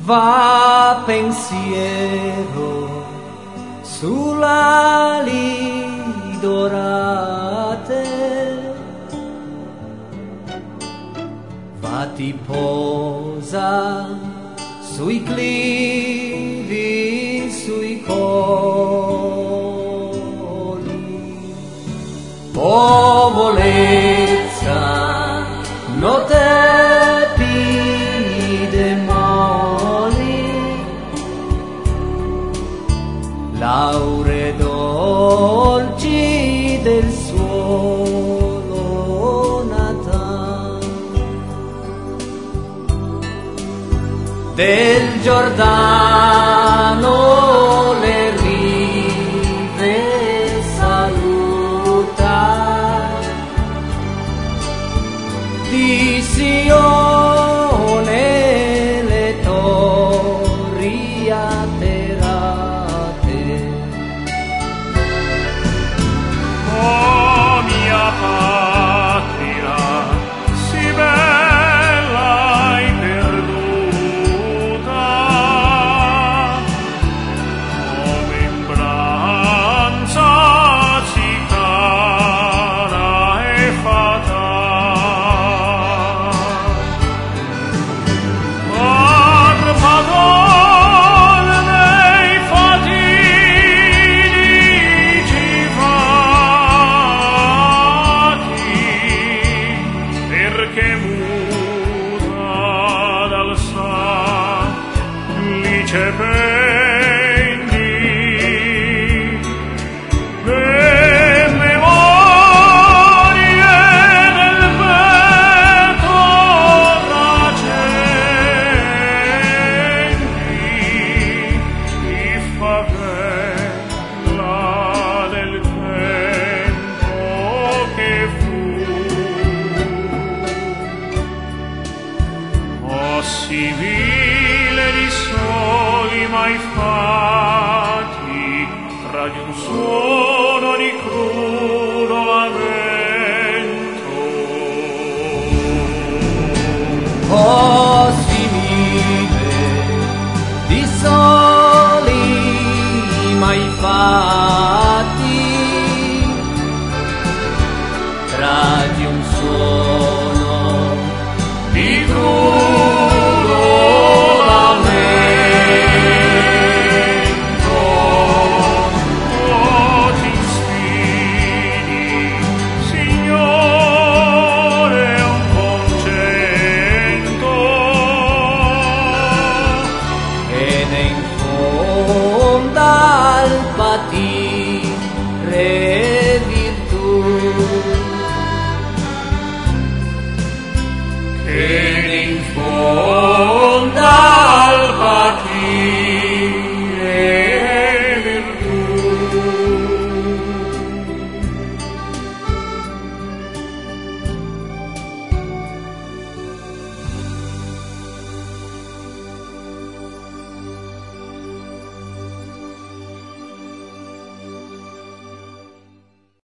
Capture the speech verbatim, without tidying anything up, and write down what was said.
va pensiero sulle ali dorate, va ti posa sui clivi, sui colli, povolezza no te pide moli, laure dolci del suolo natal, del Giordano le rive saluta, di Sione le torri atterrate. Oh mia patria, si bella e perduta, come imbranza si cara e fatale. Perché muta dal salice pendi, le memorie del petto raccendi, i favela del tempo che fu. Possibile di soli mai fatti tra di un solo